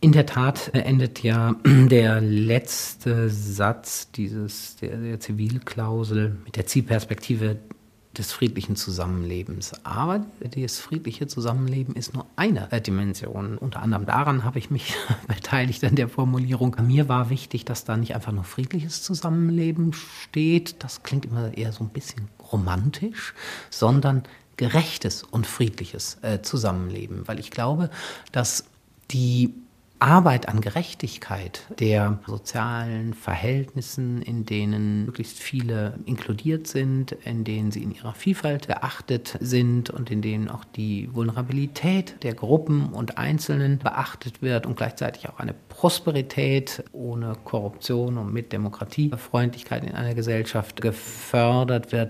In der Tat endet ja der letzte Satz der Zivilklausel mit der Zielperspektive des friedlichen Zusammenlebens. Aber das friedliche Zusammenleben ist nur eine Dimension. Unter anderem daran habe ich mich beteiligt an der Formulierung. Mir war wichtig, dass da nicht einfach nur friedliches Zusammenleben steht. Das klingt immer eher so ein bisschen romantisch, sondern gerechtes und friedliches Zusammenleben. Weil ich glaube, dass die Arbeit an Gerechtigkeit der sozialen Verhältnissen, in denen möglichst viele inkludiert sind, in denen sie in ihrer Vielfalt geachtet sind und in denen auch die Vulnerabilität der Gruppen und Einzelnen beachtet wird und gleichzeitig auch eine Prosperität ohne Korruption und mit Demokratiefreundlichkeit in einer Gesellschaft gefördert wird.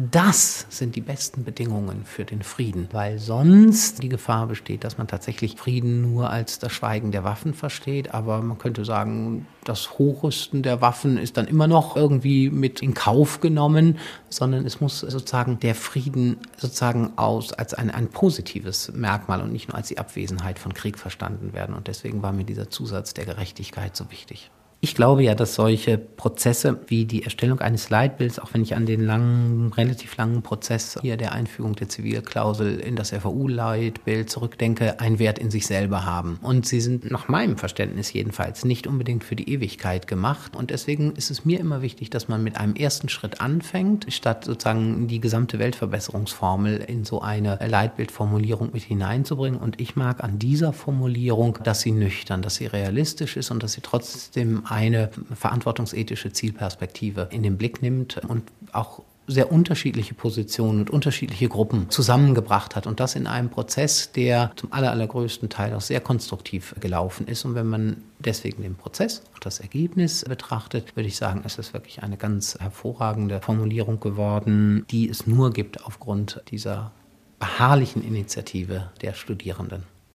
Das sind die besten Bedingungen für den Frieden, weil sonst die Gefahr besteht, dass man tatsächlich Frieden nur als das Schweigen der Waffen versteht. Aber man könnte sagen, das Hochrüsten der Waffen ist dann immer noch irgendwie mit in Kauf genommen, sondern es muss sozusagen der Frieden sozusagen als ein positives Merkmal und nicht nur als die Abwesenheit von Krieg verstanden werden. Und deswegen war mir dieser Zusatz der Gerechtigkeit so wichtig. Ich glaube ja, dass solche Prozesse wie die Erstellung eines Leitbilds, auch wenn ich an den relativ langen Prozess hier der Einfügung der Zivilklausel in das FAU-Leitbild zurückdenke, einen Wert in sich selber haben. Und sie sind nach meinem Verständnis jedenfalls nicht unbedingt für die Ewigkeit gemacht. Und deswegen ist es mir immer wichtig, dass man mit einem ersten Schritt anfängt, statt sozusagen die gesamte Weltverbesserungsformel in so eine Leitbildformulierung mit hineinzubringen. Und ich mag an dieser Formulierung, dass sie nüchtern, dass sie realistisch ist und dass sie trotzdem eine verantwortungsethische Zielperspektive in den Blick nimmt und auch sehr unterschiedliche Positionen und unterschiedliche Gruppen zusammengebracht hat und das in einem Prozess, der zum allergrößten Teil auch sehr konstruktiv gelaufen ist. Und wenn man deswegen den Prozess und das Ergebnis betrachtet, würde ich sagen, es ist wirklich eine ganz hervorragende Formulierung geworden, die es nur gibt aufgrund dieser beharrlichen Initiative der Studierenden.